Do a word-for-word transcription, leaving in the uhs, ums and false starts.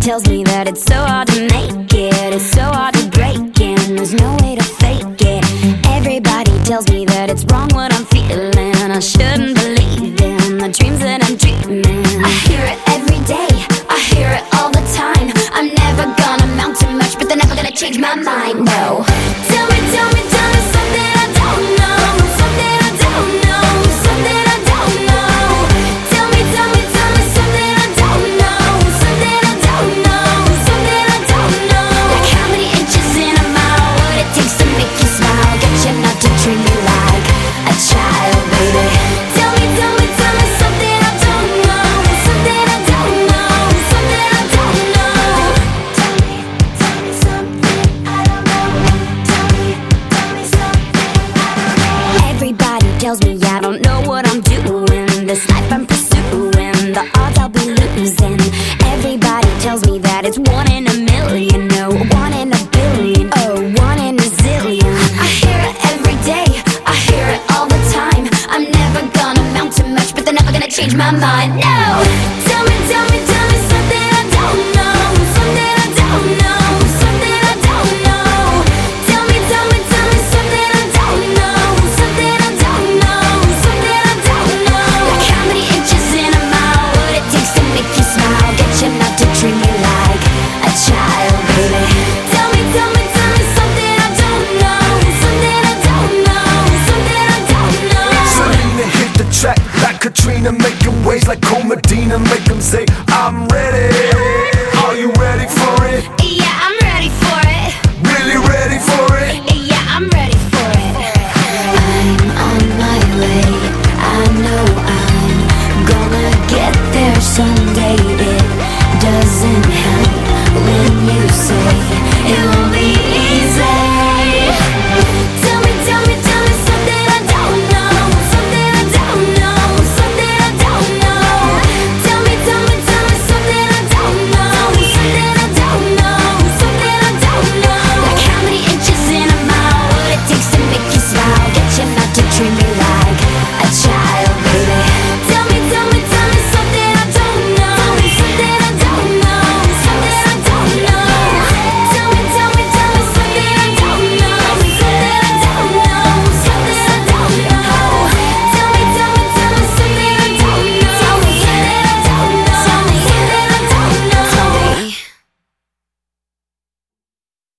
tells me that it's so hard to make it, it's so hard to break it, and there's no way to fake it. Everybody tells me that it's wrong what I'm feeling, I shouldn't believe in the dreams that I'm dreaming. I hear it every day, I hear it all the time. I'm never gonna amount to much, but they're never gonna change my mind, no. Tell me, tell me, tell me something I don't know, something I don't know, something I don't know. Tell me, tell me, tell me something I don't know, something I don't know, something I don't know. Like how many inches in a mile, what it takes to make you smile, get you not to treat me like a child, baby. Tell me, tell me, tell me something I don't know, something I don't know, something I don't know. Tell me, tell me something I don't know. Tell me, tell me something I don't know. Everybody tells me I don't know what I'm doing, this life I'm pursuing, the odds I'll be losing. Everybody tells me that it's one in a million, no, one in a billion, oh, one in a zillion. I hear it every day, I hear it all the time. I'm never gonna amount to much, but they're never gonna change my mind, no. Tell me, tell me, tell me something I don't know, something I don't know, something I don't know. Tell me, tell me, tell me something I don't know, something I don't know, something I don't know. Like how many inches in a mile, what it takes to make you smile, get you not to treat me like a child, baby. Tell me, tell me, tell me something I don't know, something I don't know, something I don't know. Selena hit the track like Katrina, making waves like Cold Medina,